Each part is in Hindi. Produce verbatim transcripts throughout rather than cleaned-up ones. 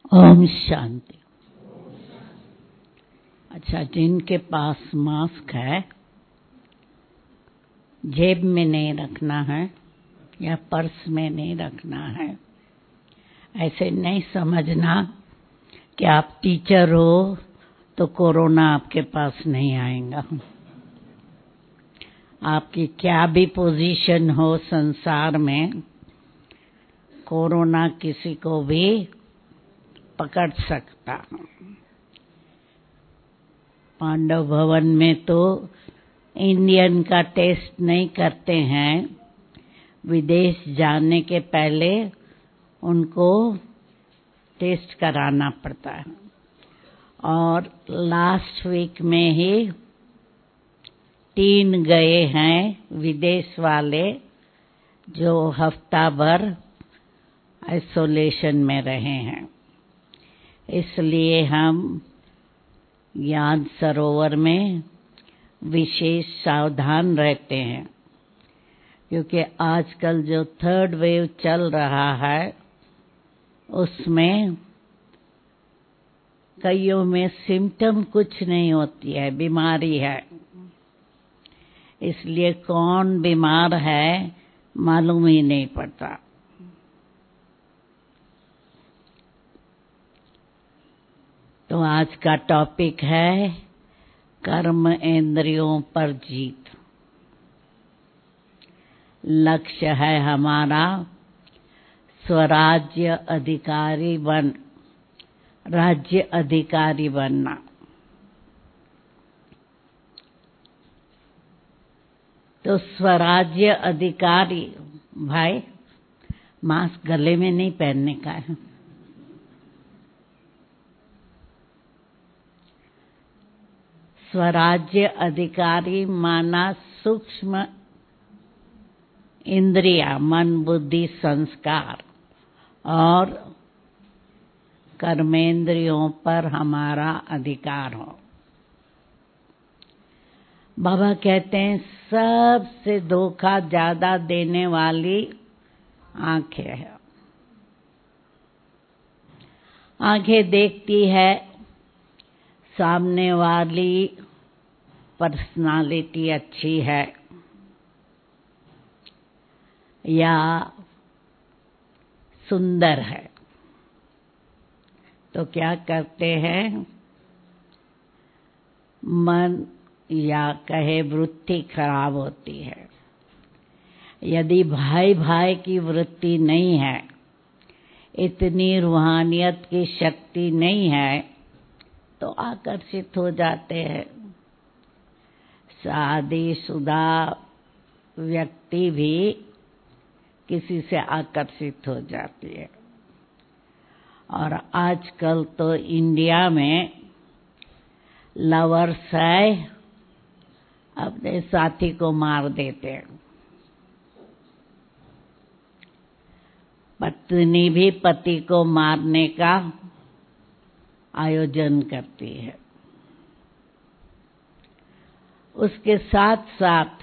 ओम शांति। अच्छा, जिनके पास मास्क है जेब में नहीं रखना है या पर्स में नहीं रखना है। ऐसे नहीं समझना कि आप टीचर हो तो कोरोना आपके पास नहीं आएगा। आपकी क्या भी पोजीशन हो संसार में, कोरोना किसी को भी पकड़ सकता। पांडव भवन में तो इंडियन का टेस्ट नहीं करते हैं, विदेश जाने के पहले उनको टेस्ट कराना पड़ता है। और लास्ट वीक में ही तीन गए हैं विदेश वाले जो हफ्ता भर आइसोलेशन में रहे हैं। इसलिए हम ज्ञान सरोवर में विशेष सावधान रहते हैं, क्योंकि आजकल जो थर्ड वेव चल रहा है उसमें कईयों में सिम्टम कुछ नहीं होती है, बीमारी है। इसलिए कौन बीमार है मालूम ही नहीं पड़ता। तो आज का टॉपिक है कर्म इंद्रियों पर जीत। लक्ष्य है हमारा स्वराज्य अधिकारी बन राज्य अधिकारी बनना। तो स्वराज्य अधिकारी, भाई मास्क गले में नहीं पहनने का है। स्वराज्य अधिकारी माना सूक्ष्म इंद्रिया, मन बुद्धि संस्कार, और कर्मेंद्रियों पर हमारा अधिकार हो। बाबा कहते हैं सबसे धोखा ज्यादा देने वाली आंखें है। आंखें देखती है सामने वाली पर्सनालिटी अच्छी है या सुंदर है, तो क्या करते हैं, मन या कहे वृत्ति खराब होती है। यदि भाई भाई की वृत्ति नहीं है, इतनी रूहानियत की शक्ति नहीं है, तो आकर्षित हो जाते हैं। शादीशुदा व्यक्ति भी किसी से आकर्षित हो जाती है। और आजकल तो इंडिया में लवर्स है अपने साथी को मार देते हैं। पत्नी भी पति को मारने का आयोजन करती है। उसके साथ साथ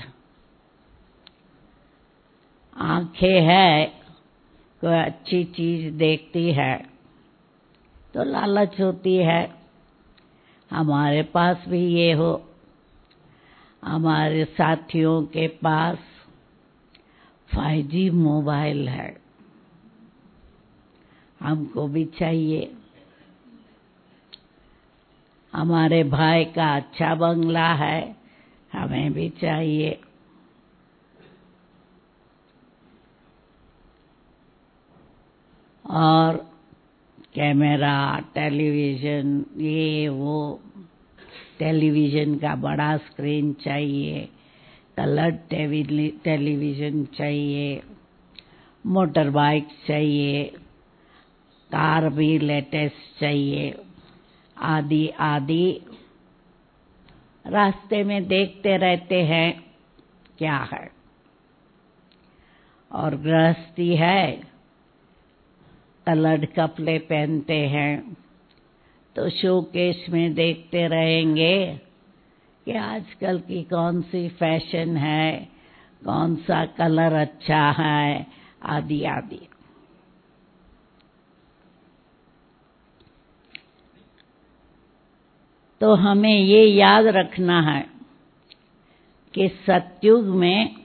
आंखें है, कोई अच्छी चीज देखती है तो लालच होती है हमारे पास भी ये हो। हमारे साथियों के पास फाइव जी मोबाइल है, हमको भी चाहिए। हमारे भाई का अच्छा बंगला है, हमें भी चाहिए। और कैमरा, टेलीविजन, ये वो, टेलीविजन का बड़ा स्क्रीन चाहिए, कलर टेलीविजन चाहिए, मोटर बाइक चाहिए, कार भी लेटेस्ट चाहिए, आदि आदि रास्ते में देखते रहते हैं क्या है। और गृहस्थी है, कलर्ड कपड़े पहनते हैं, तो शोकेस में देखते रहेंगे कि आजकल की कौन सी फैशन है, कौन सा कलर अच्छा है, आदि आदि। तो हमें ये याद रखना है कि सतयुग में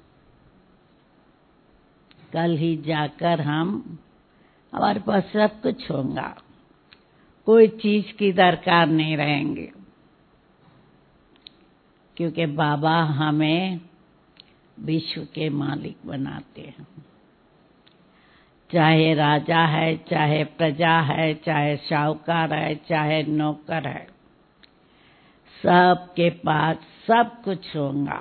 कल ही जाकर हम हमारे पास सब कुछ होगा, कोई चीज की दरकार नहीं रहेंगे, क्योंकि बाबा हमें विश्व के मालिक बनाते हैं। चाहे राजा है, चाहे प्रजा है, चाहे साहूकार है, चाहे नौकर है, सबके पास सब कुछ होगा।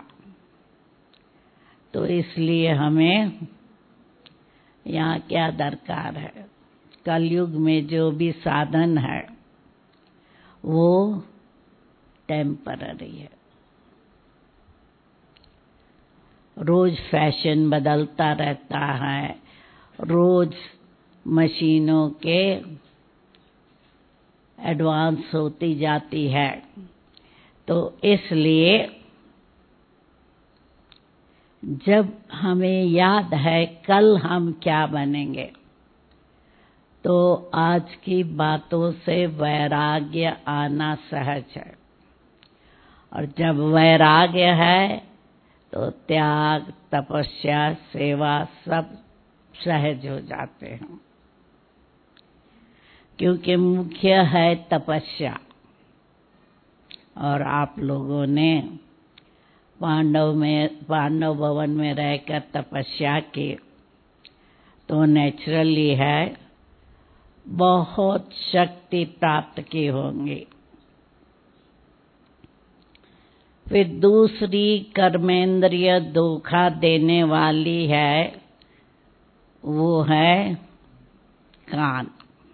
तो इसलिए हमें यहाँ क्या दरकार है, कलयुग में जो भी साधन है वो टेम्पररी है। रोज फैशन बदलता रहता है, रोज मशीनों के एडवांस होती जाती है। तो इसलिए जब हमें याद है कल हम क्या बनेंगे, तो आज की बातों से वैराग्य आना सहज है। और जब वैराग्य है तो त्याग, तपस्या, सेवा सब सहज हो जाते हैं, क्योंकि मुख्य है तपस्या। और आप लोगों ने पांडव में पांडव भवन में रहकर तपस्या की, तो नेचुरली है बहुत शक्ति प्राप्त की होंगी। फिर दूसरी कर्मेंद्रिय धोखा देने वाली है, वो है कान।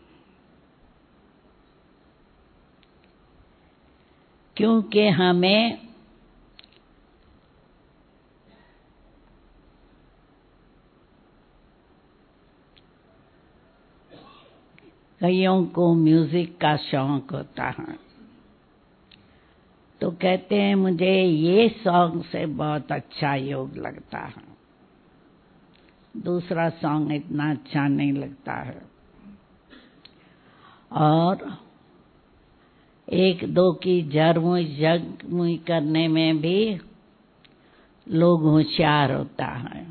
क्योंकि हमें कईयों को म्यूजिक का शौक होता है, तो कहते हैं मुझे ये सॉन्ग से बहुत अच्छा योग लगता है, दूसरा सॉन्ग इतना अच्छा नहीं लगता है। और एक दो की जरमुई जगमुई करने में भी लोग होशियार होता है,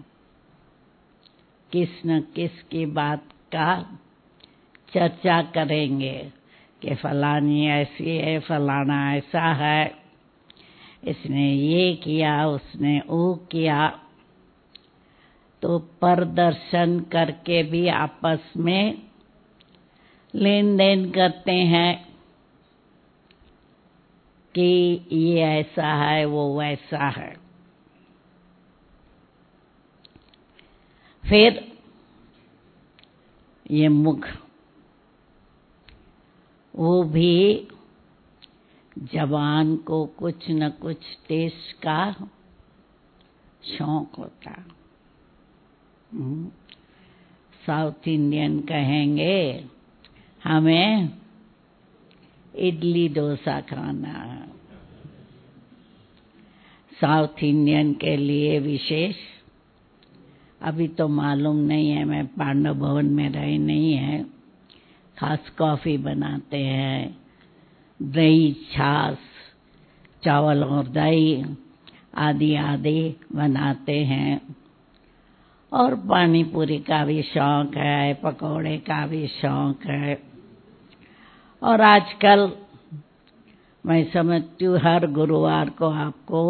किस न किस की बात का चर्चा करेंगे कि फलानी ऐसी है, फलाना ऐसा है, इसने ये किया, उसने वो किया। तो प्रदर्शन करके भी आपस में लेन देन करते हैं कि ये ऐसा है, वो वैसा है। फिर ये मुख, वो भी जवान को कुछ न कुछ टेस्ट का शौक होता। साउथ इंडियन कहेंगे हमें इडली डोसा खाना है, साउथ इंडियन के लिए विशेष। अभी तो मालूम नहीं है, मैं पांडव भवन में रही नहीं है। खास कॉफी बनाते हैं, दही, छाछ, चावल और दही आदि आदि बनाते हैं। और पानी पूरी का भी शौक है, पकोड़े का भी शौक है। और आजकल मैं समझती हूँ हर गुरुवार को आपको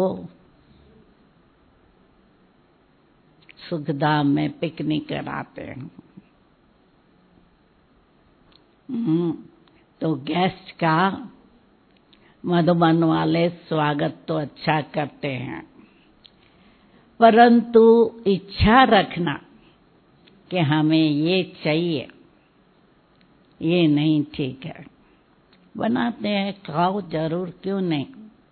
सुखधाम में पिकनिक कराते हैं। तो गेस्ट का मधुबन वाले स्वागत तो अच्छा करते हैं, परंतु इच्छा रखना कि हमें ये चाहिए, ये नहीं ठीक है। बनाते हैं, खाओ जरूर, क्यों नहीं,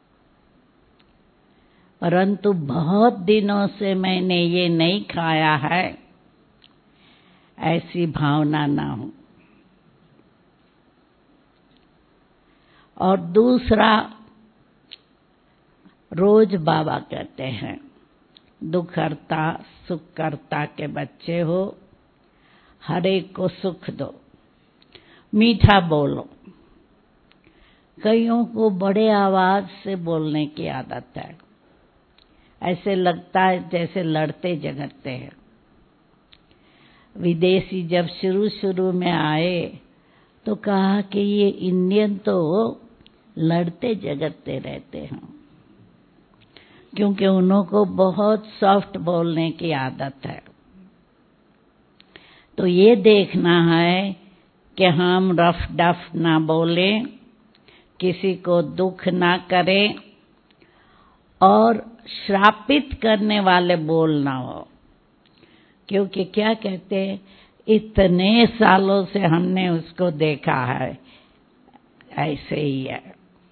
परंतु बहुत दिनों से मैंने ये नहीं खाया है, ऐसी भावना ना हो। और दूसरा, रोज बाबा कहते हैं दुख हरता सुख करता के बच्चे हो, हर एक को सुख दो, मीठा बोलो, कईयों को बड़े आवाज से बोलने की आदत है, ऐसे लगता है जैसे लड़ते झगड़ते हैं। विदेशी जब शुरू शुरू में आए तो कहा कि ये इंडियन तो लड़ते झगड़ते रहते हैं, क्योंकि उन्हों को बहुत सॉफ्ट बोलने की आदत है। तो ये देखना है कि हम रफ डफ ना बोलें, किसी को दुख ना करें और श्रापित करने वाले बोल ना हो। क्योंकि क्या कहते हैं, इतने सालों से हमने उसको देखा है ऐसे ही है,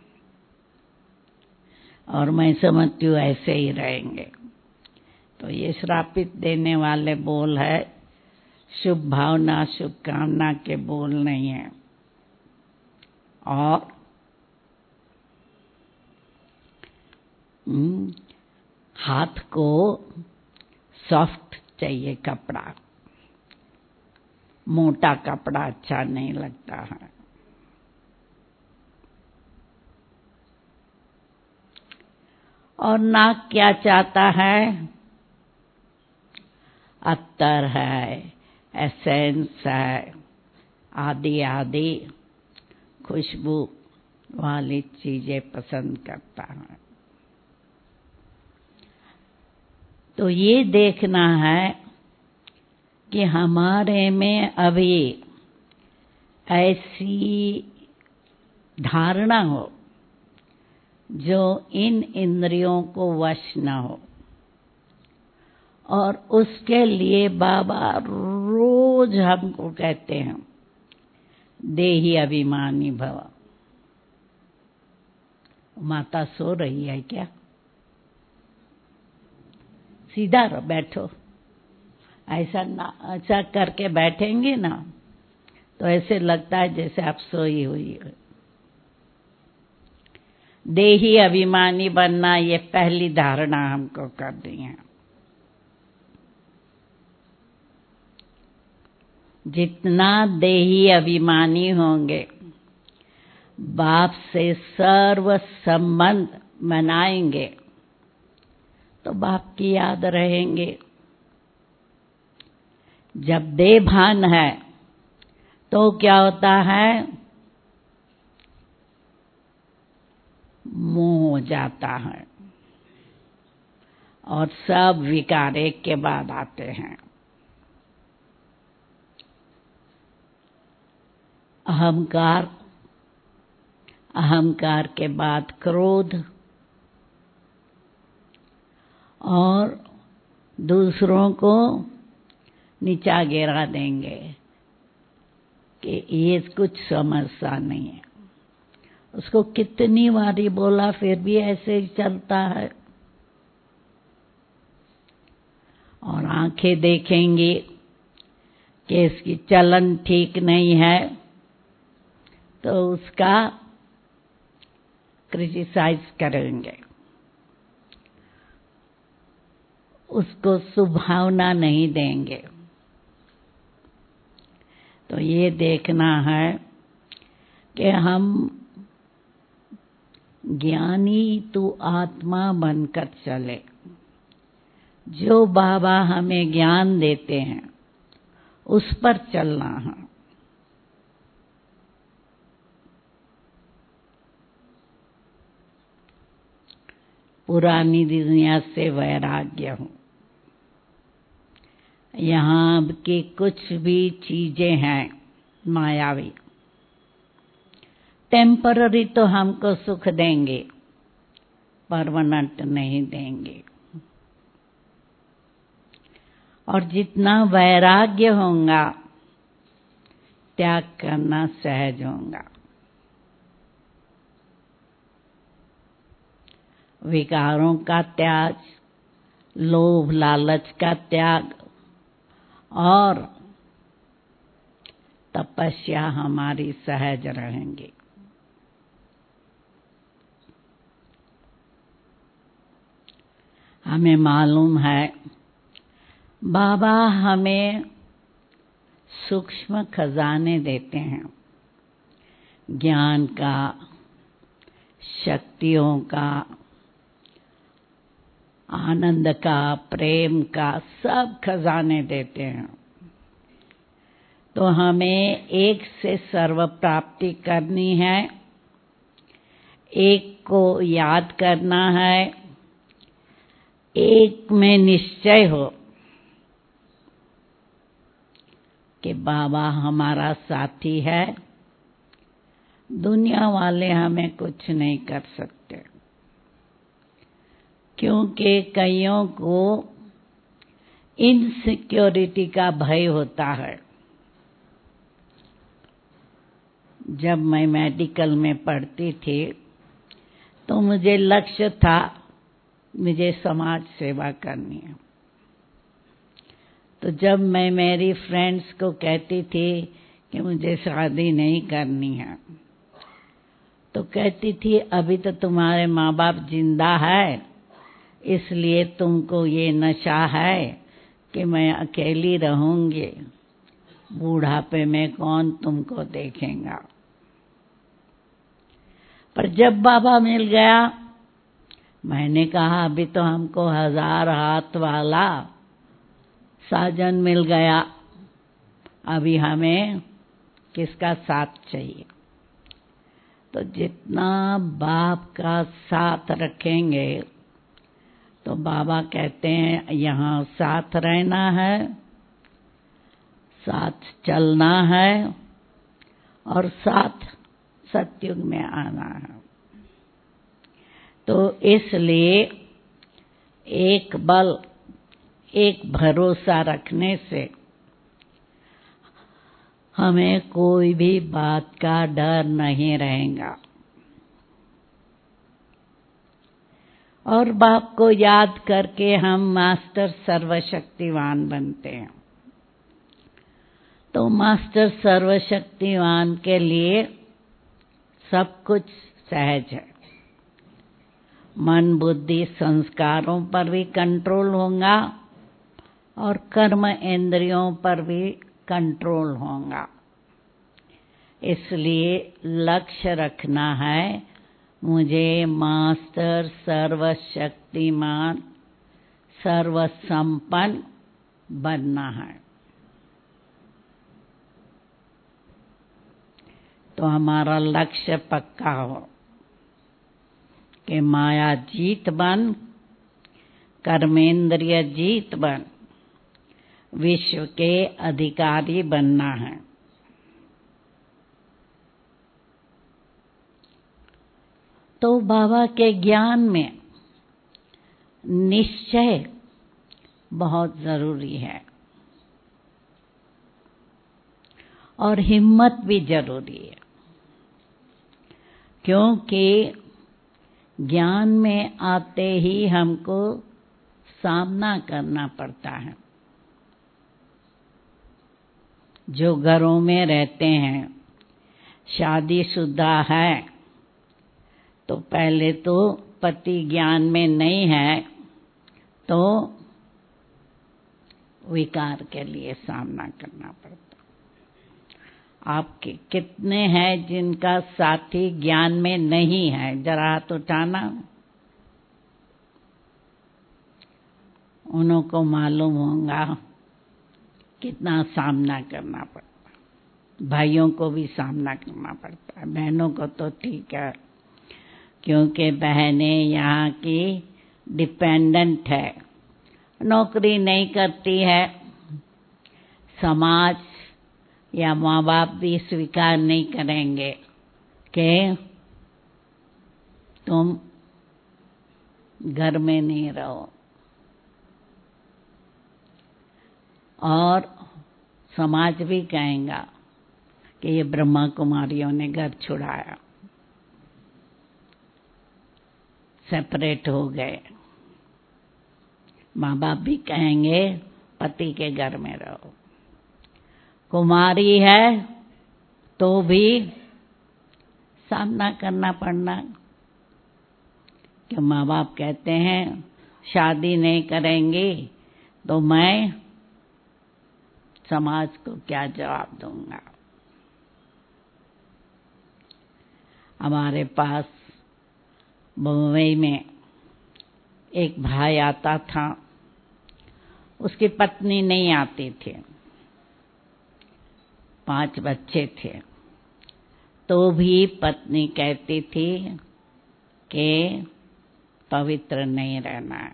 और मैं समझती हूँ ऐसे ही रहेंगे। तो ये श्रापित देने वाले बोल है, शुभ भावना शुभकामना के बोल नहीं है। और हाथ को सॉफ्ट चाहिए कपड़ा, मोटा कपड़ा अच्छा नहीं लगता है। और नाक क्या चाहता है, अत्तर है, एसेंस है, आदि आदि खुशबू वाली चीजें पसंद करता है। तो ये देखना है कि हमारे में अभी ऐसी धारणा हो जो इन इंद्रियों को वश न हो, और उसके लिए बाबा रोज हमको कहते हैं देही अभिमानी भव। माता सो रही है क्या? सीधा रहो, बैठो। ऐसा ना ऐसा करके बैठेंगे ना तो ऐसे लगता है जैसे आप सोई हुई हो। देही अभिमानी बनना, ये पहली धारणा हमको कर दी है। जितना देही अभिमानी होंगे, बाप से सर्व संबंध मनाएंगे तो बाप की याद रहेंगे। जब देह भान है तो क्या होता है, मोह हो जाता है और सब विकार एक के बाद आते हैं। अहंकार, अहंकार के बाद क्रोध, और दूसरों को नीचा गिरा देंगे कि ये कुछ समझता नहीं है। उसको कितनी बारी बोला फिर भी ऐसे ही चलता है। और आंखें देखेंगी कि इसकी चलन ठीक नहीं है तो उसका क्रिटिसाइज करेंगे, उसको सुभावना नहीं देंगे। तो ये देखना है कि हम ज्ञानी तू आत्मा बनकर चले। जो बाबा हमें ज्ञान देते हैं उस पर चलना है। पुरानी दुनिया से वैराग्य हूँ। यहाँ की कुछ भी चीजें हैं मायावी, टेम्पररी तो हमको सुख देंगे, परमानेंट नहीं देंगे। और जितना वैराग्य होगा त्याग करना सहज होगा। विकारों का त्याग, लोभ लालच का त्याग और तपस्या हमारी सहज रहेंगी। हमें मालूम है बाबा हमें सूक्ष्म खजाने देते हैं, ज्ञान का, शक्तियों का, आनंद का, प्रेम का सब खजाने देते हैं। तो हमें एक से सर्व प्राप्ति करनी है, एक को याद करना है, एक में निश्चय हो कि बाबा हमारा साथी है, दुनिया वाले हमें कुछ नहीं कर सकते। क्योंकि कईयों को इनसिक्योरिटी का भय होता है। जब मैं मेडिकल में पढ़ती थी तो मुझे लक्ष्य था, मुझे समाज सेवा करनी है। तो जब मैं मेरी फ्रेंड्स को कहती थी कि मुझे शादी नहीं करनी है, तो कहती थी अभी तो तुम्हारे माँ बाप जिंदा है, इसलिए तुमको ये नशा है कि मैं अकेली रहूंगी, बूढ़ापे में कौन तुमको देखेगा। पर जब बाबा मिल गया, मैंने कहा अभी तो हमको हजार हाथ वाला साजन मिल गया, अभी हमें किसका साथ चाहिए। तो जितना बाप का साथ रखेंगे, तो बाबा कहते हैं यहाँ साथ रहना है, साथ चलना है और साथ सतयुग में आना है। तो इसलिए एक बल, एक भरोसा रखने से हमें कोई भी बात का डर नहीं रहेगा। और बाप को याद करके हम मास्टर सर्वशक्तिवान बनते हैं। तो मास्टर सर्वशक्तिवान के लिए सब कुछ सहज है। मन, बुद्धि, संस्कारों पर भी कंट्रोल होगा और कर्म इंद्रियों पर भी कंट्रोल होगा। इसलिए लक्ष्य रखना है, मुझे मास्टर सर्वशक्तिमान सर्वसंपन्न बनना है। तो हमारा लक्ष्य पक्का हो कि माया जीत बन, कर्मेंद्रिय जीत बन, विश्व के अधिकारी बनना है। तो बाबा के ज्ञान में निश्चय बहुत जरूरी है और हिम्मत भी जरूरी है। क्योंकि ज्ञान में आते ही हमको सामना करना पड़ता है। जो घरों में रहते हैं, शादीशुदा है, तो पहले तो पति ज्ञान में नहीं है, तो विकार के लिए सामना करना पड़ता। आपके कितने हैं जिनका साथी ज्ञान में नहीं है? जरा हाथ उठाना। उनको मालूम होगा कितना सामना करना पड़ता है। भाइयों को भी सामना करना पड़ता है, बहनों को तो ठीक है, क्योंकि बहनें यहाँ की डिपेंडेंट है, नौकरी नहीं करती है, समाज या माँ बाप भी स्वीकार नहीं करेंगे कि तुम घर में नहीं रहो। और समाज भी कहेगा कि ये ब्रह्मा कुमारियों ने घर छुड़ाया, सेपरेट हो गए। माँ बाप भी कहेंगे पति के घर में रहो। कुमारी है तो भी सामना करना पड़ना, कि माँ बाप कहते हैं शादी नहीं करेंगी तो मैं समाज को क्या जवाब दूंगा। हमारे पास बम्बई में एक भाई आता था, उसकी पत्नी नहीं आती थी, पांच बच्चे थे, तो भी पत्नी कहती थी कि पवित्र नहीं रहना है।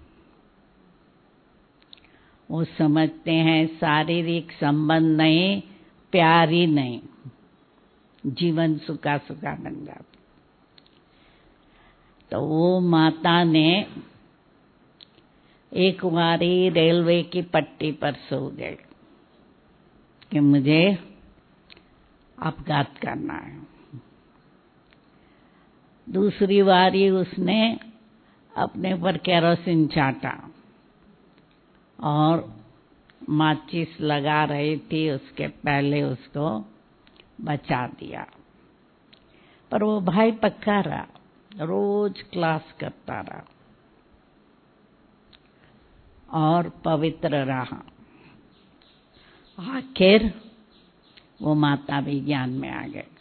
वो समझते हैं शारीरिक संबंध नहीं, प्यार ही नहीं, जीवन सुखा सुखा बन जाता। तो वो माता ने एक बारी रेलवे की पट्टी पर सो गए कि मुझे अपघात करना है। दूसरी बारी उसने अपने पर केरोसिन छाटा और माचिस लगा रही थी, उसके पहले उसको बचा दिया। पर वो भाई पक्का रहा, रोज क्लास करता रहा और पवित्र रहा। आखिर वो माता भी ज्ञान में आ गए।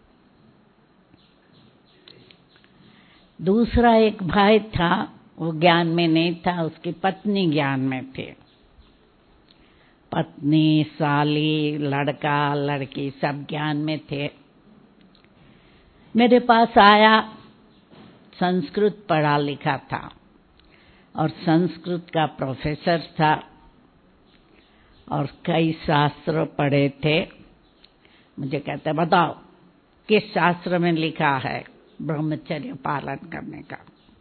दूसरा एक भाई था, वो ज्ञान में नहीं था, उसकी पत्नी ज्ञान में थी। पत्नी, साली, लड़का, लड़की सब ज्ञान में थे। मेरे पास आया, संस्कृत पढ़ा लिखा था और संस्कृत का प्रोफेसर था और कई शास्त्र पढ़े थे। मुझे कहते बताओ किस शास्त्र में लिखा है ब्रह्मचर्य पालन करने का।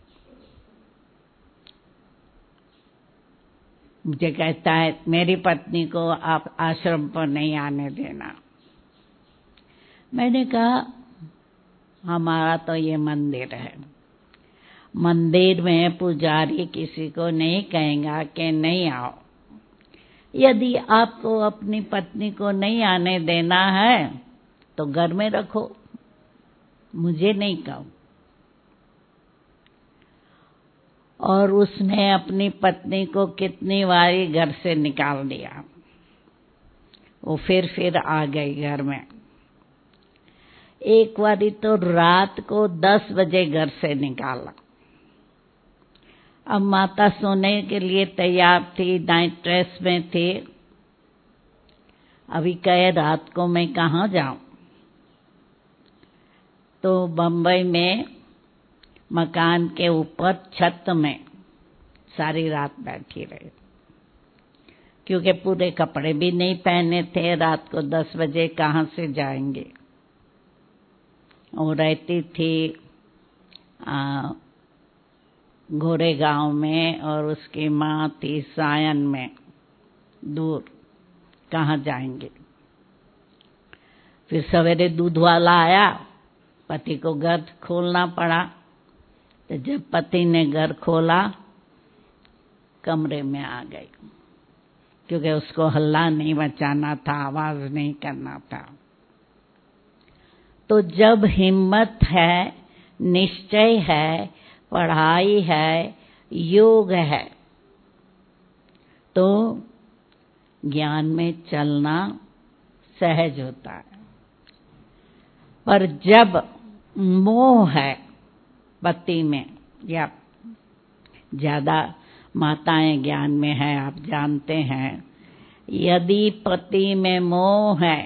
मुझे कहता है मेरी पत्नी को आप आश्रम पर नहीं आने देना। मैंने कहा हमारा तो ये मंदिर है, मंदिर में पुजारी किसी को नहीं कहेगा कि नहीं आओ। यदि आपको अपनी पत्नी को नहीं आने देना है तो घर में रखो, मुझे नहीं कहो। और उसने अपनी पत्नी को कितनी बारी घर से निकाल दिया। वो फिर फिर आ गई घर में। एक बारी तो रात को दस बजे घर से निकाला। अब माता सोने के लिए तैयार थी, नाइट ड्रेस में थी। अभी कहे रात को मैं कहाँ जाऊं। तो बम्बई में मकान के ऊपर छत में सारी रात बैठी रही, क्योंकि पूरे कपड़े भी नहीं पहने थे। रात को दस बजे कहाँ से जाएंगे। वो रहती थी आ, गोरेगांव में और उसकी माँ थी सायन में, दूर, कहाँ जाएंगे। फिर सवेरे दूध वाला आया, पति को घर खोलना पड़ा। तो जब पति ने घर खोला, कमरे में आ गई, क्योंकि उसको हल्ला नहीं मचाना था, आवाज नहीं करना था। तो जब हिम्मत है, निश्चय है, पढ़ाई है, योग है, तो ज्ञान में चलना सहज होता है। पर जब मोह है पति में, या ज्यादा माताएं ज्ञान में है, आप जानते हैं, यदि पति में मोह है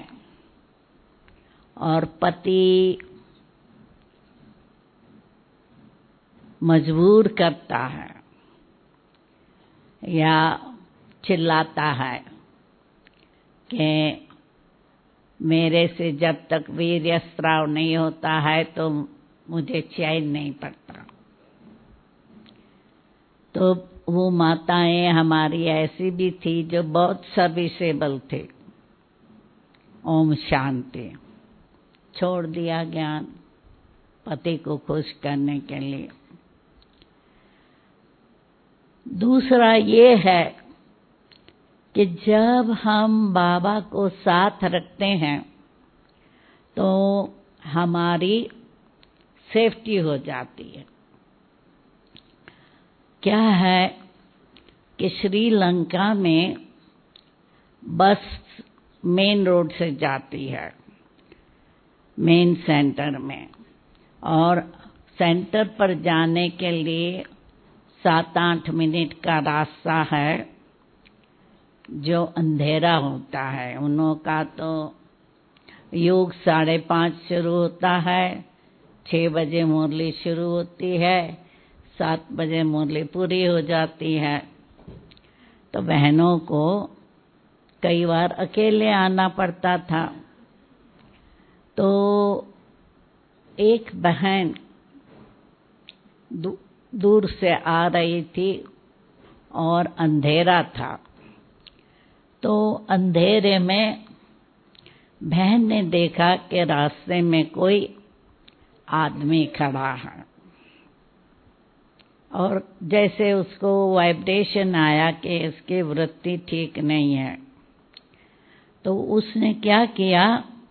और पति मजबूर करता है या चिल्लाता है कि मेरे से जब तक वीर्य स्राव नहीं होता है तो मुझे चैन नहीं पड़ता, तो वो माताएं हमारी ऐसी भी थी जो बहुत सर्विसेबल थे। ओम शांति, छोड़ दिया ज्ञान पति को खुश करने के लिए। दूसरा ये है कि जब हम बाबा को साथ रखते हैं तो हमारी सेफ्टी हो जाती है। क्या है कि श्रीलंका में बस मेन रोड से जाती है, मेन सेंटर में, और सेंटर पर जाने के लिए सात आठ मिनट का रास्ता है जो अंधेरा होता है। उन्हों का तो योग साढ़े पाँच शुरू होता है, छः बजे मुरली शुरू होती है, सात बजे मुरली पूरी हो जाती है। तो बहनों को कई बार अकेले आना पड़ता था। तो एक बहन दू, दूर से आ रही थी और अंधेरा था, तो अंधेरे में बहन ने देखा कि रास्ते में कोई आदमी खड़ा है और जैसे उसको वाइब्रेशन आया कि इसकी वृत्ति ठीक नहीं है। तो उसने क्या किया,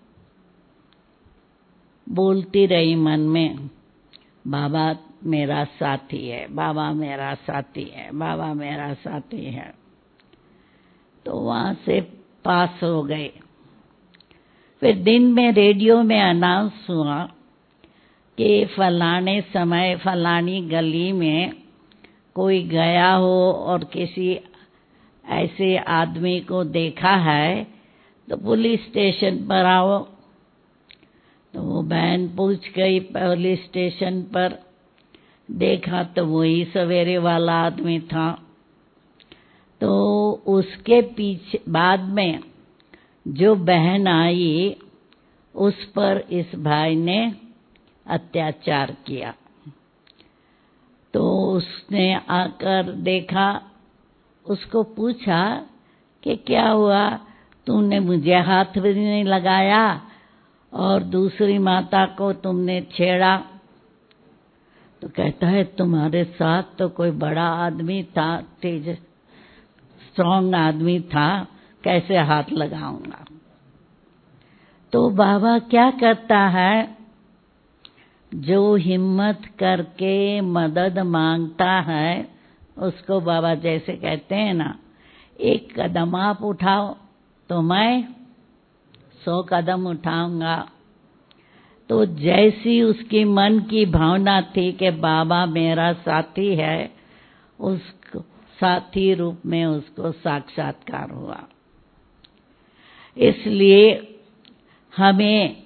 बोलती रही मन में, बाबा मेरा साथी है, बाबा मेरा साथी है, बाबा मेरा साथी है। तो वहां से पास हो गए। फिर दिन में रेडियो में अनाउंस हुआ कि फलाने समय फलानी गली में कोई गया हो और किसी ऐसे आदमी को देखा है तो पुलिस स्टेशन पर आओ। तो वो बहन पूछ गई पुलिस स्टेशन पर, देखा तो वही सवेरे वाला आदमी था। तो उसके पीछे बाद में जो बहन आई उस पर इस भाई ने अत्याचार किया। तो उसने आकर देखा, उसको पूछा कि क्या हुआ, तूने मुझे हाथ भी नहीं लगाया और दूसरी माता को तुमने छेड़ा। तो कहता है तुम्हारे साथ तो कोई बड़ा आदमी था, तेज स्ट्रॉन्ग आदमी था, कैसे हाथ लगाऊंगा। तो बाबा क्या करता है, जो हिम्मत करके मदद मांगता है उसको बाबा जैसे कहते हैं ना, एक कदम आप उठाओ तो मैं सौ कदम उठाऊंगा। तो जैसी उसकी मन की भावना थी कि बाबा मेरा साथी है, उसको साथी रूप में उसको साक्षात्कार हुआ। इसलिए हमें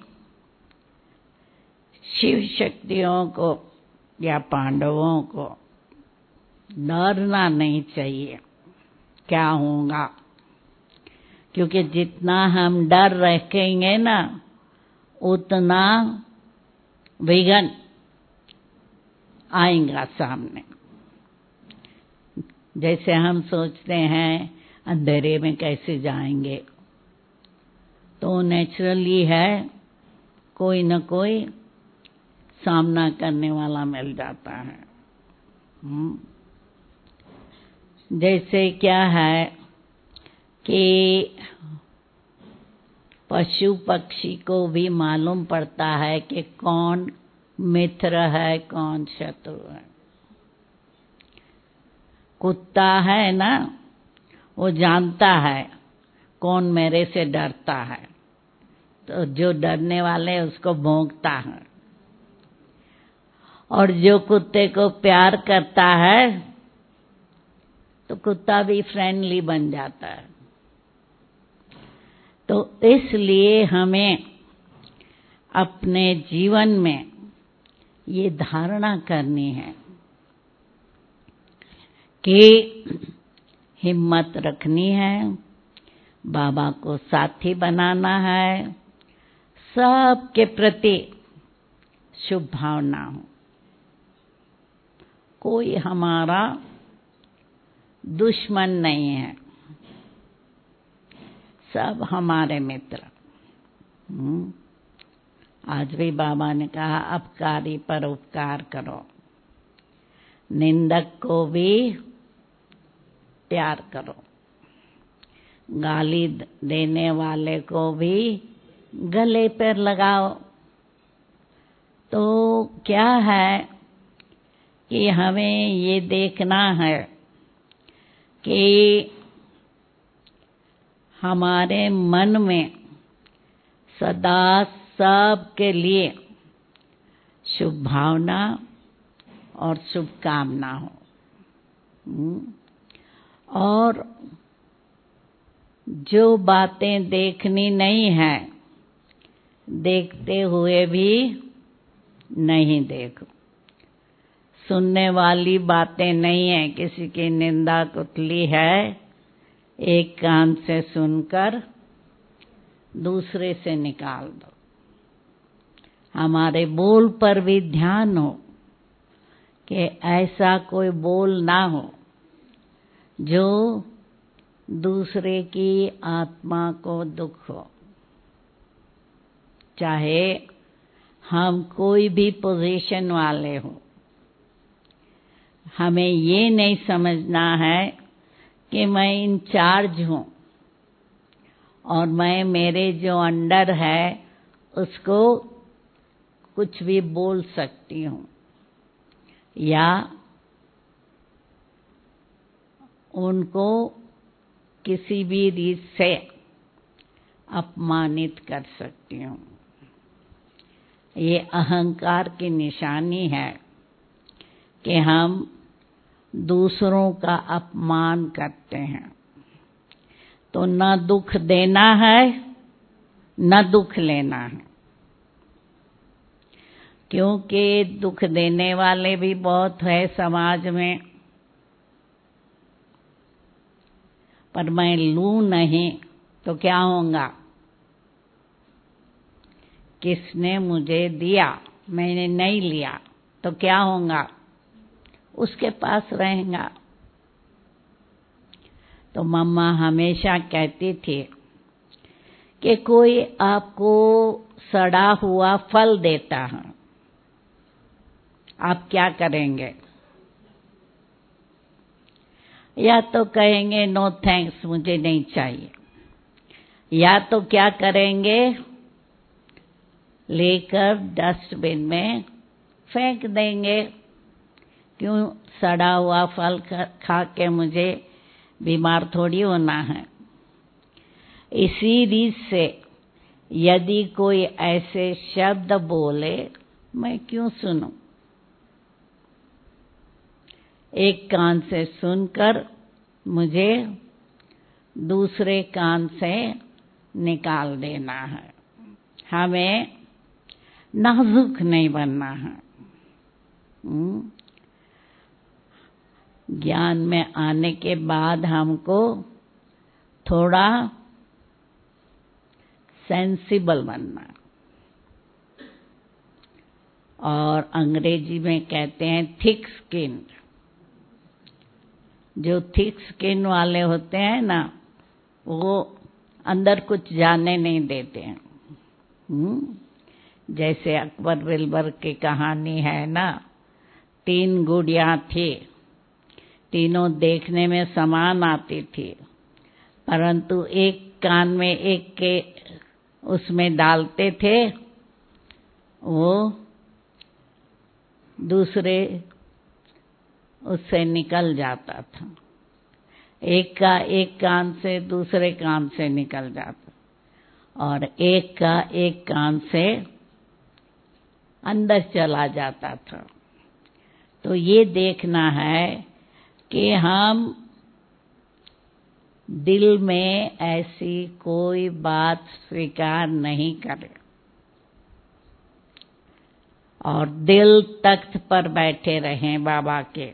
शिव शक्तियों को या पांडवों को डरना नहीं चाहिए क्या होगा, क्योंकि जितना हम डर रखेंगे ना उतना विघ्न आएगा सामने। जैसे हम सोचते हैं अंधेरे में कैसे जाएंगे, तो नेचुरली है कोई न कोई सामना करने वाला मिल जाता है। जैसे क्या है कि पशु पक्षी को भी मालूम पड़ता है कि कौन मित्र है कौन शत्रु है। कुत्ता है ना, वो जानता है कौन मेरे से डरता है, तो जो डरने वाले उसको भौंकता है, और जो कुत्ते को प्यार करता है तो कुत्ता भी फ्रेंडली बन जाता है। तो इसलिए हमें अपने जीवन में ये धारणा करनी है कि हिम्मत रखनी है, बाबा को साथी बनाना है, सबके प्रति शुभ भावना हो। कोई हमारा दुश्मन नहीं है, सब हमारे मित्र। आज भी बाबा ने कहा अपकारी पर उपकार करो, निंदक को भी प्यार करो, गाली देने वाले को भी गले पर लगाओ। तो क्या है कि हमें ये देखना है कि हमारे मन में सदा सबके लिए शुभ भावना और शुभकामना हो। और जो बातें देखनी नहीं है, देखते हुए भी नहीं देखो। सुनने वाली बातें नहीं है, किसी की निंदा कुतली है, एक कान से सुनकर दूसरे से निकाल दो। हमारे बोल पर भी ध्यान हो कि ऐसा कोई बोल ना हो जो दूसरे की आत्मा को दुख हो। चाहे हम कोई भी पोजीशन वाले हो, हमें ये नहीं समझना है कि मैं इंचार्ज हूं और मैं मेरे जो अंडर है उसको कुछ भी बोल सकती हूं या उनको किसी भी रीत से अपमानित कर सकती हूं। ये अहंकार की निशानी है कि हम दूसरों का अपमान करते हैं। तो न दुख देना है न दुख लेना है, क्योंकि दुख देने वाले भी बहुत है समाज में, पर मैं लूं नहीं तो क्या होगा? किसने मुझे दिया, मैंने नहीं लिया तो क्या होगा? उसके पास रहेगा। तो मम्मा हमेशा कहती थी कि कोई आपको सड़ा हुआ फल देता है, आप क्या करेंगे? या तो कहेंगे नो थैंक्स, मुझे नहीं चाहिए, या तो क्या करेंगे? लेकर डस्टबिन में फेंक देंगे। क्यों? सड़ा हुआ फल खा के मुझे बीमार थोड़ी होना है। इसी रीत से यदि कोई ऐसे शब्द बोले, मैं क्यों सुनूं? एक कान से सुनकर मुझे दूसरे कान से निकाल देना है। हमें नाजुक नहीं बनना है। ज्ञान में आने के बाद हमको थोड़ा सेंसिबल बनना, और अंग्रेजी में कहते हैं थिक स्किन। जो थिक स्किन वाले होते हैं ना, वो अंदर कुछ जाने नहीं देते हैं। हम्म जैसे अकबर बिरबल की कहानी है ना, तीन गुड़िया थी, तीनों देखने में समान आती थी, परंतु एक कान में एक के उसमें डालते थे, वो दूसरे उससे निकल जाता था। एक का एक कान से दूसरे कान से निकल जाता, और एक का एक कान से अंदर चला जाता था। तो ये देखना है कि हम दिल में ऐसी कोई बात स्वीकार नहीं करें, और दिल तख्त पर बैठे रहें बाबा के।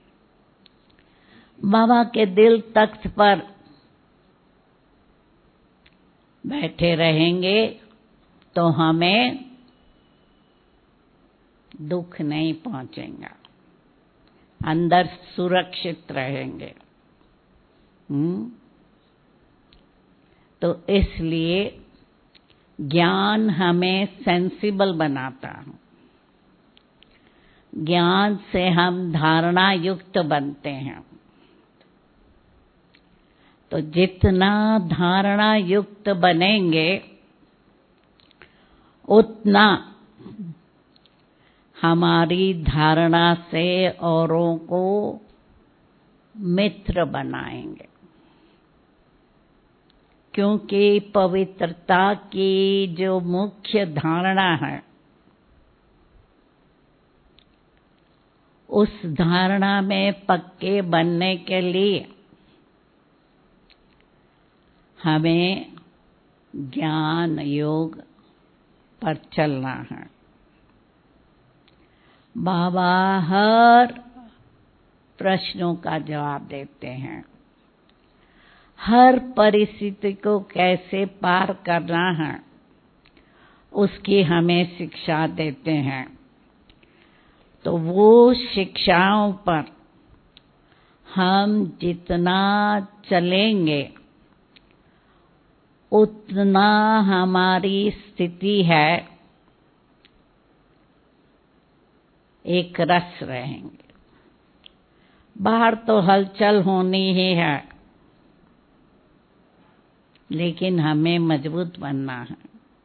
बाबा के दिल तख्त पर बैठे रहेंगे तो हमें दुख नहीं पहुंचेगा, अंदर सुरक्षित रहेंगे। हम्म तो इसलिए ज्ञान हमें सेंसिबल बनाता है। ज्ञान से हम धारणा युक्त बनते हैं। तो जितना धारणा युक्त बनेंगे उतना हमारी धारणा से औरों को मित्र बनाएंगे, क्योंकि पवित्रता की जो मुख्य धारणा है उस धारणा में पक्के बनने के लिए हमें ज्ञान योग पर चलना है। बाबा हर प्रश्नों का जवाब देते हैं, हर परिस्थिति को कैसे पार करना है उसकी हमें शिक्षा देते हैं। तो वो शिक्षाओं पर हम जितना चलेंगे उतना हमारी स्थिति है एक रस रहेंगे। बाहर तो हलचल होनी ही है, लेकिन हमें मजबूत बनना है,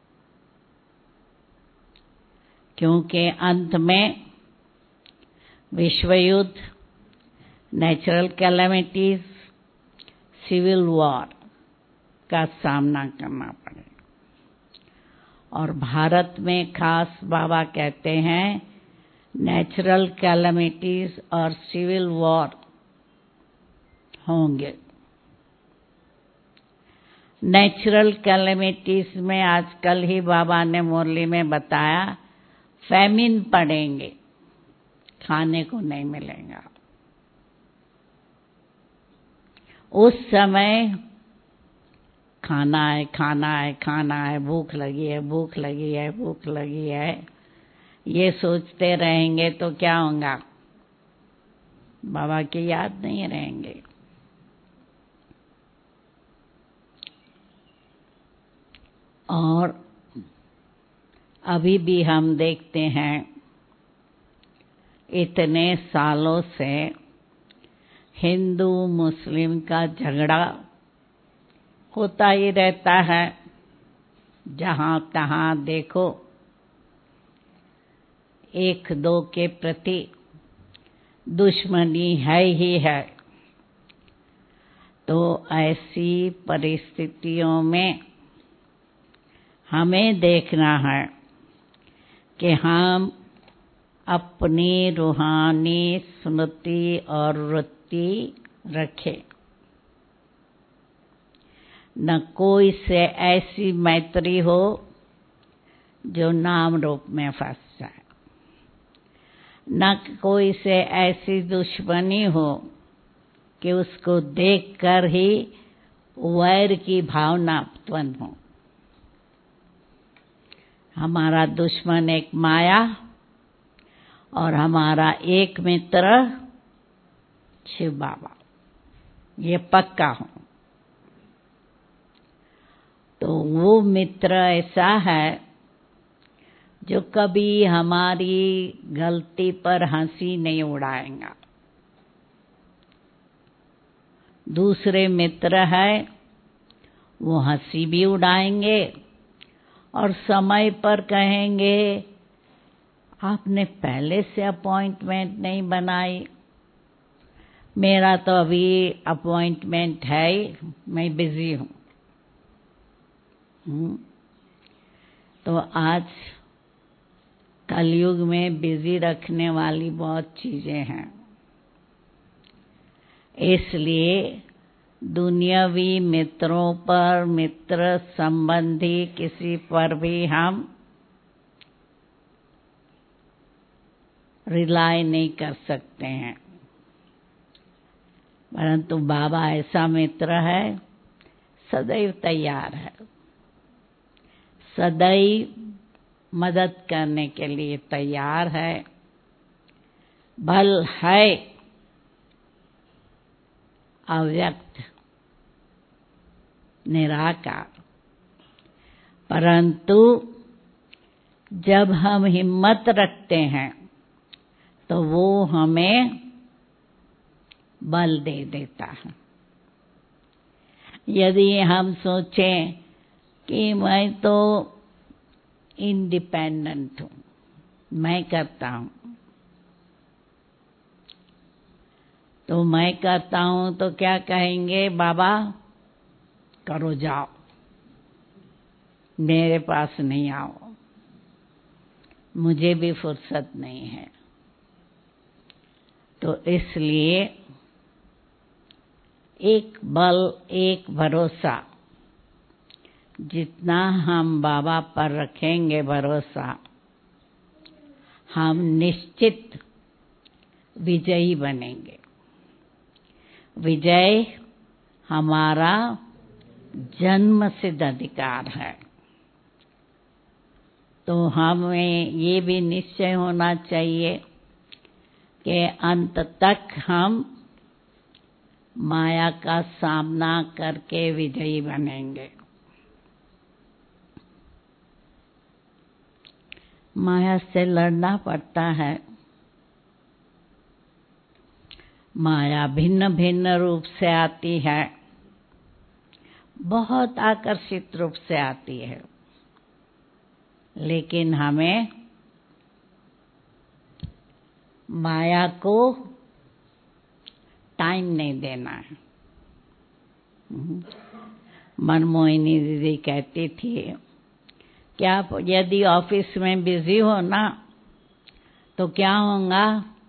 क्योंकि अंत में विश्व युद्ध, नेचुरल कैलेमिटीज, सिविल वॉर का सामना करना पड़ेगा। और भारत में खास बाबा कहते हैं नेचुरल कैलेमिटीज और सिविल वॉर होंगे। नेचुरल कैलेमिटीज में आजकल ही बाबा ने मुरली में बताया फैमिन पड़ेंगे, खाने को नहीं मिलेगा। उस समय खाना है, खाना है, खाना है, भूख लगी है, भूख लगी है, भूख लगी है, ये सोचते रहेंगे तो क्या होगा? बाबा की याद नहीं रहेंगे। और अभी भी हम देखते हैं इतने सालों से हिंदू मुस्लिम का झगड़ा होता ही रहता है। जहां तहां देखो एक दो के प्रति दुश्मनी है ही है। तो ऐसी परिस्थितियों में हमें देखना है कि हम अपनी रूहानी स्मृति और वृत्ति रखें। न कोई से ऐसी मैत्री हो जो नाम रूप में फंस जाए, न कोई से ऐसी दुश्मनी हो कि उसको देखकर ही वैर की भावना उत्पन्न हो। हमारा दुश्मन एक माया और हमारा एक मित्र शिव बाबा, ये पक्का हो। तो वो मित्र ऐसा है जो कभी हमारी गलती पर हंसी नहीं उड़ाएगा। दूसरे मित्र है वो हंसी भी उड़ाएंगे और समय पर कहेंगे आपने पहले से अपॉइंटमेंट नहीं बनाई, मेरा तो अभी अपॉइंटमेंट है, मैं बिजी हूँ। तो आज कलयुग में बिजी रखने वाली बहुत चीजें हैं। इसलिए दुनियावी मित्रों पर, मित्र संबंधी किसी पर भी हम रिलाय नहीं कर सकते हैं। परंतु बाबा ऐसा मित्र है सदैव तैयार है, सदैव मदद करने के लिए तैयार है। बल है अव्यक्त निराकार, परंतु जब हम हिम्मत रखते हैं तो वो हमें बल दे देता है। यदि हम सोचें कि मैं तो इंडिपेंडेंट हूँ, मैं करता हूँ, तो मैं करता हूँ तो क्या कहेंगे बाबा, करो जाओ, मेरे पास नहीं आओ, मुझे भी फुर्सत नहीं है। तो इसलिए एक बल, एक भरोसा, जितना हम बाबा पर रखेंगे भरोसा, हम निश्चित विजयी बनेंगे। विजय हमारा जन्म सिद्ध अधिकार है। तो हमें ये भी निश्चय होना चाहिए कि अंत तक हम माया का सामना करके विजयी बनेंगे। माया से लड़ना पड़ता है। माया भिन्न भिन्न रूप से आती है, बहुत आकर्षित रूप से आती है, लेकिन हमें माया को टाइम नहीं देना है। मनमोहिनी दीदी कहती थी कि आप यदि ऑफिस में बिजी हो ना, तो क्या होगा,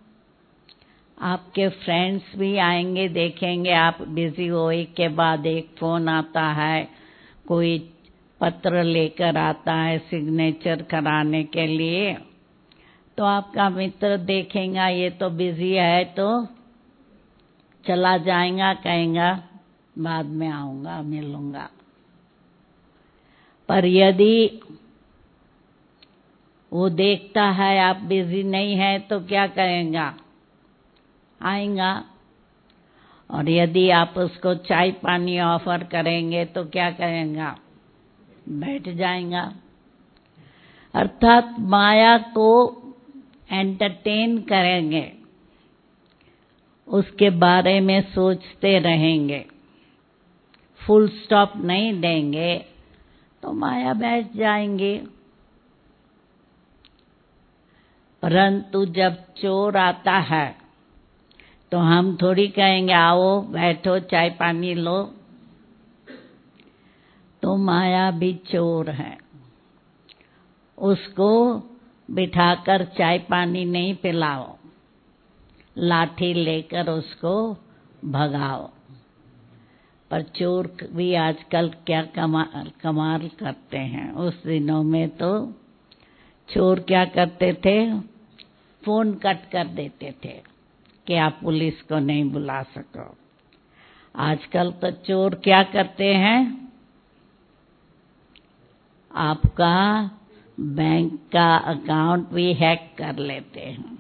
आपके फ्रेंड्स भी आएंगे, देखेंगे आप बिजी हो, एक के बाद एक फोन आता है, कोई पत्र लेकर आता है सिग्नेचर कराने के लिए, तो आपका मित्र देखेगा ये तो बिजी है, तो चला जाएगा, कहेगा बाद में आऊंगा, मिलूंगा। पर यदि वो देखता है आप बिजी नहीं है, तो क्या कहेगा, आएगा। और यदि आप उसको चाय पानी ऑफर करेंगे तो क्या करेगा, बैठ जाएगा। अर्थात माया को एंटरटेन करेंगे, उसके बारे में सोचते रहेंगे, फुल स्टॉप नहीं देंगे तो माया बैठ जाएंगे। परंतु जब चोर आता है तो हम थोड़ी कहेंगे आओ बैठो चाय पानी लो। तो माया भी चोर है, उसको बिठाकर चाय पानी नहीं पिलाओ, लाठी लेकर उसको भगाओ। पर चोर भी आजकल क्या कमाल कमाल करते हैं। उस दिनों में तो चोर क्या करते थे, फोन कट कर देते थे कि आप पुलिस को नहीं बुला सको। आजकल तो चोर क्या करते हैं, आपका बैंक का अकाउंट भी हैक कर लेते हैं।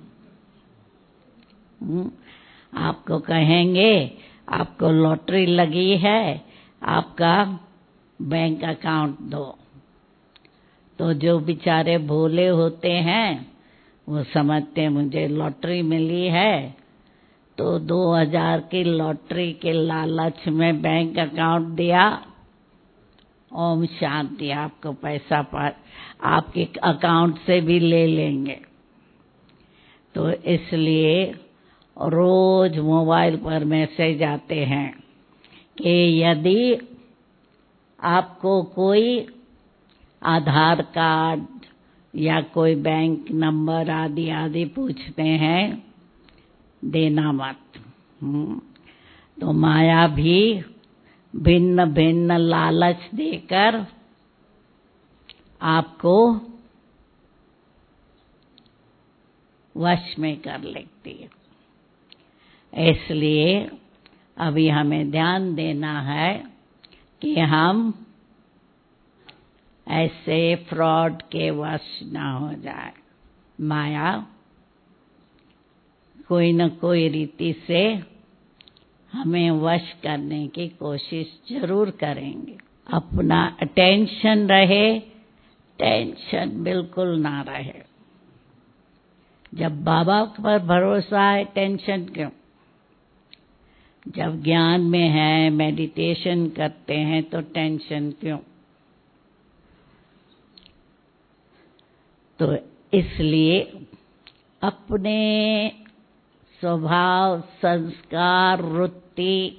आपको कहेंगे आपको लॉटरी लगी है, आपका बैंक अकाउंट दो। तो जो बेचारे भोले होते हैं वो समझते हैं मुझे लॉटरी मिली है, तो दो हजार की लॉटरी के लालच में बैंक अकाउंट दिया, ओम शांति, आपको पैसा पर आपके अकाउंट से भी ले लेंगे। तो इसलिए रोज मोबाइल पर मैसेज आते हैं कि यदि आपको कोई आधार कार्ड या कोई बैंक नंबर आदि आदि पूछते हैं, देना मत। तो माया भी भिन्न भिन्न लालच देकर आपको वश में कर लेती है। इसलिए अभी हमें ध्यान देना है कि हम ऐसे फ्रॉड के वश ना हो जाए। माया कोई न कोई रीति से हमें वश करने की कोशिश जरूर करेंगे। अपना अटेंशन रहे, टेंशन बिल्कुल ना रहे। जब बाबा पर भरोसा है, टेंशन क्यों? जब ज्ञान में है, मेडिटेशन करते हैं, तो टेंशन क्यों? तो इसलिए अपने स्वभाव, संस्कार, वृत्ति,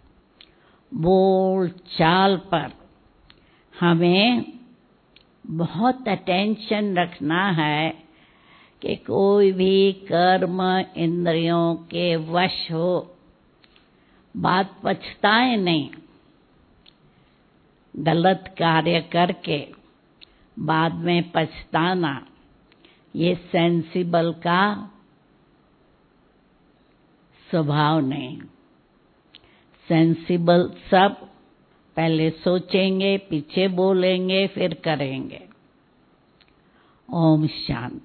बोल चाल पर हमें बहुत अटेंशन रखना है कि कोई भी कर्म इंद्रियों के वश हो, बात पछताए नहीं। गलत कार्य करके बाद में पछताना, ये सेंसिबल का स्वभाव नहीं। सेंसिबल सब पहले सोचेंगे, पीछे बोलेंगे, फिर करेंगे। ओम शांति।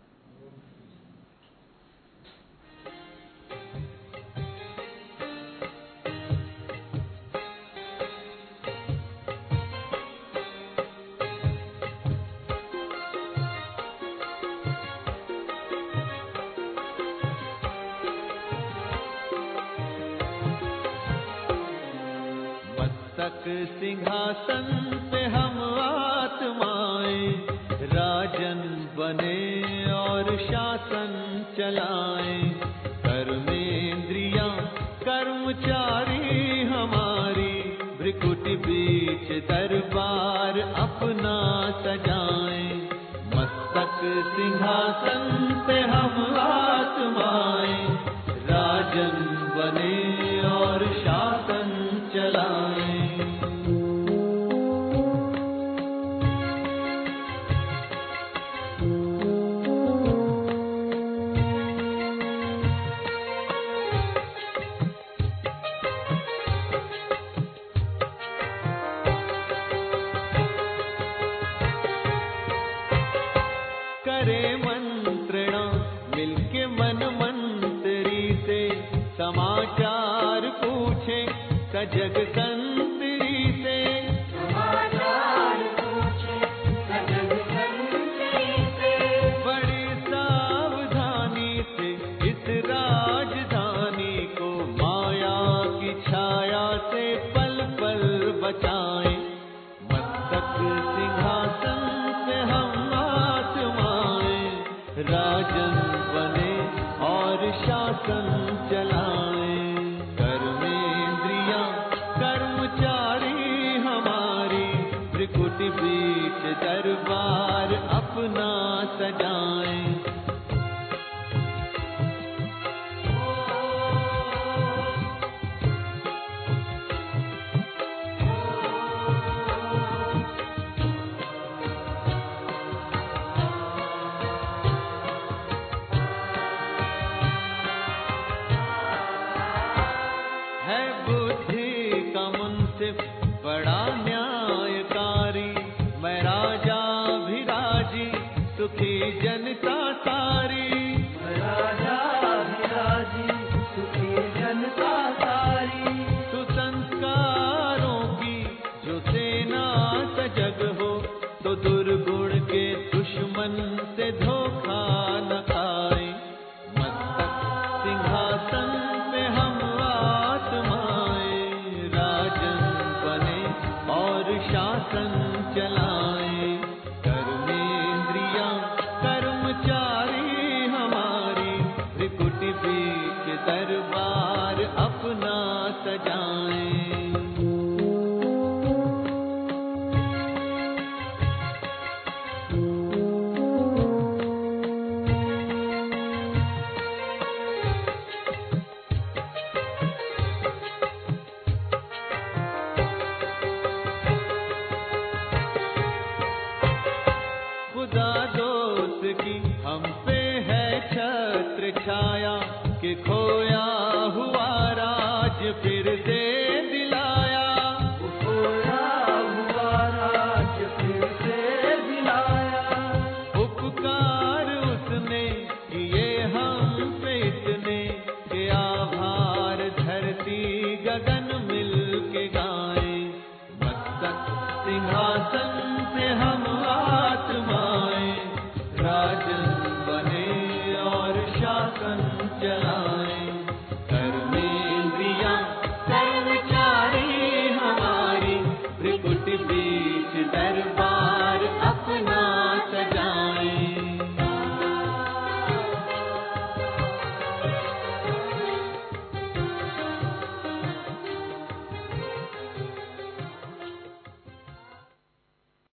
सिंहासन पे हम आत्माएं राजन बने और शासन चलाएं। कर्मेंद्रियां कर्मचारी हमारी, भ्रिकुटी बीच दरबार अपना सजाएं। मस्तक सिंहासन पे हम आत्माएं राजन बने और शासन चलाएं। करे मंत्रणा मिलके मन मंत्री से, समाचार पूछे सजग संतरी से। समाचार पूछे सजग संतरी से, बड़ी सावधानी से इस राजधानी को माया की छाया से पल पल बचाएं। मस्तक सिंहासन पे हम राजन बने और शासन चलाएं। कर्मेंद्रियां कर्मचारी हमारी, त्रिकुटी बीच दरबार अपना सजाएं। बड़ा न्यायकारी मैं राजा भिराजी, सुखी जनता सारी। राजा भिराजी सुखी जनता सारी, सुसंस्कारों की जो सेना सजग हो, तो दुर्गुण के दुश्मन से धोखा न खाए। मस्तक सिंहासन पे हम आत्माएं राजन बने और शासन चलाएं। कर्मेंद्रियां कर्मचारी हमारी, त्रिकुटी बीच दरबार अपना सजाएं। खुदा दोस्त की हम पे है छत्र छाया, कि खोया